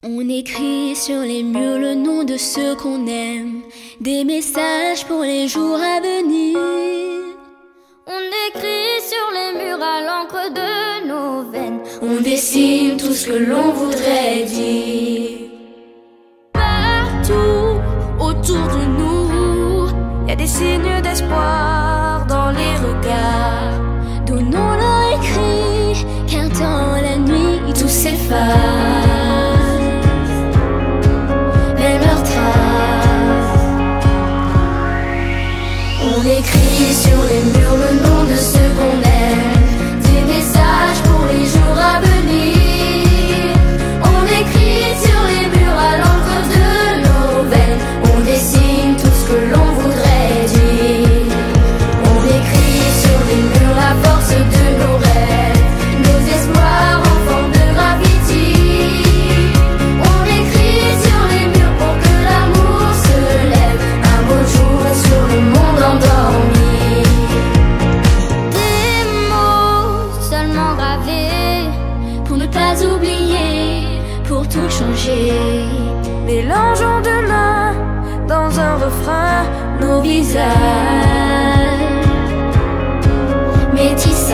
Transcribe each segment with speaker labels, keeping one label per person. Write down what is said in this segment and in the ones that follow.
Speaker 1: On écrit sur les murs le nom de ceux qu'on aime, des messages pour les jours à venir.
Speaker 2: On écrit sur les murs à l'encre de nos veines,
Speaker 1: on dessine tout ce que l'on voudrait dire.
Speaker 2: Partout autour de nous, y a des signes d'espoir dans les regards.
Speaker 1: Donnons-leur écrit, car dans la nuit tout s'efface. On écrit sur les murs le nom de ceux qu'on aime, des messages pour les jours à venir. On écrit sur les murs à l'encre de nos veines, on dessine tout ce que l'on voudrait dire. On écrit sur les murs la force de nos rêves, nos espoirs en forme de graffiti. On écrit sur les murs pour que l'amour se lève un beau jour sur le monde endormi.
Speaker 2: Des mots seulement gravés
Speaker 1: pour ne pas oublier, pour tout changer.
Speaker 2: Mélangeons demain dans un refrain
Speaker 1: nos visages, métissage.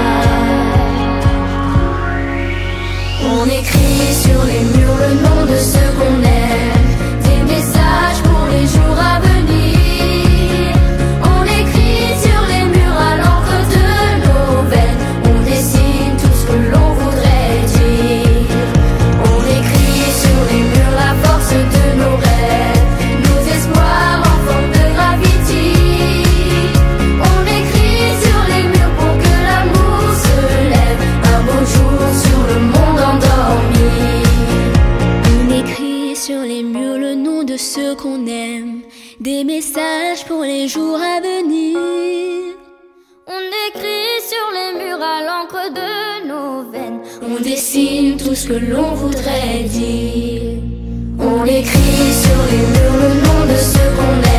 Speaker 1: On écrit sur les murs le nom de ceux qu'on aime, des messages pour les jours à venir. On écrit sur les murs à l'encre de nos veines, on dessine tout ce que l'on voudrait dire. On écrit sur les murs la force de nos rêves, nos espoirs en forme de graffiti. On écrit sur les murs pour que l'amour se lève un beau jour sur le monde endormi. On écrit sur les murs le nom de ceux qu'on aime, des messages pour les jours à venir.
Speaker 2: On écrit sur les murs à l'encre de nos veines,
Speaker 1: on dessine tout ce que l'on voudrait dire. On écrit sur les murs le nom de ceux qu'on aime.